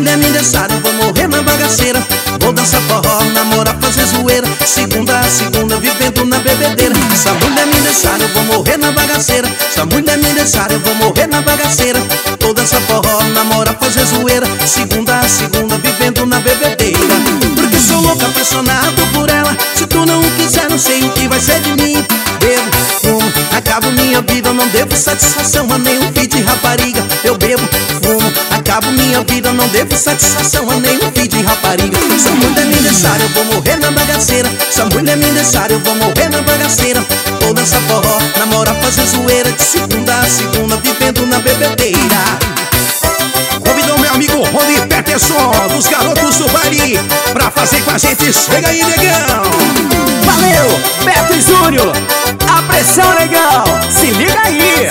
mulher me deixar, eu vou morrer na bagaceira. Vou dançar forró, namorar, fazer zoeira, segunda a segunda, vivendo na bebedeira. Se a mulher me deixar, eu vou morrer na bagaceira. Se a mulher me deixar, eu vou morrer na bagaceira. Vou dançar forró, namorar, fazer zoeira, segunda a segunda, vivendo na bebedeira. Porque sou louco, apaixonado por ela. Se tu não quiser, não sei o que vai ser de mim. Bebo, fumo, acabo minha vida, eu não devo satisfação a nenhum filho de rapariga. Eu bebo, fumo, acabo minha vida, não devo satisfação a nenhum filho de rapariga. Se a mulher me deixar, eu vou morrer na bagaceira. Se a mulher me deixar, eu vou morrer na bagaceira. Vou dançar forró, namorar, fazer zoeira, de segunda a segunda, vivendo na bebedeira. Convidou meu amigo Rony Peterson, dos garotos do baile, pra fazer com a gente. Chega aí, negão. Valeu, Beto e Júnior, a pressão legal, se liga aí.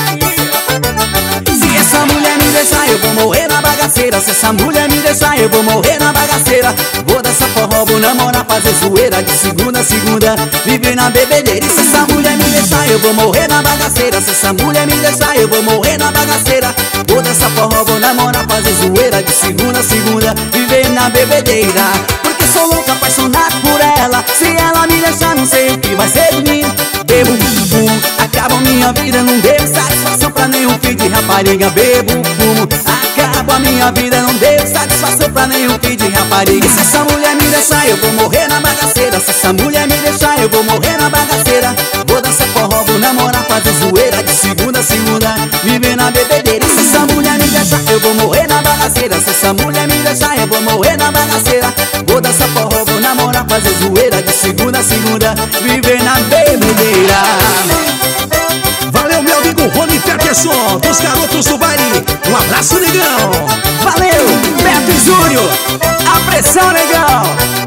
Se essa mulher me deixar, eu vou morrer na bagaceira. Se essa mulher me deixar, eu vou morrer na bagaceira. Vou dançar forró, vou namorar, fazer zoeira, de segunda a segunda, viver na bebedeira. E se essa mulher me deixar, eu vou morrer na bagaceira. Se essa mulher me deixar, eu vou morrer na bagaceira. Vou dançar forró, vou namorar, fazer zoeira, de segunda a segunda, viver na bebedeira. Porque sou louco, apaixonado por ela. Se ela me deixar, não sei o que vai ser de mim. Bebo, fumo, acabo a minha vida, não devo satisfação pra nenhum filho de rapariga. Bebo, fumo, acabo a minha vida, não devo satisfação pra nenhum filho de rapariga. E se essa mulher me deixar, eu vou morrer na bagaceira. Se essa mulher me deixar, eu vou morrer na bagaceira. Vou dançar forró, vou namorar, fazer zoeira, de segunda a segunda, viver na bebedeira. E se essa mulher me deixar, eu vou morrer na bagaceira. Se essa mulher me deixar, eu vou morrer na bagaceira. Vou dançar forró, vou namorar, fazer zoeira, de segunda a segunda, viver na bebedeira. Valeu, meu amigo Rony Peterson, dos garotos do baile. Um abraço, negão. Valeu, Beto e Júnior, a pressão legal.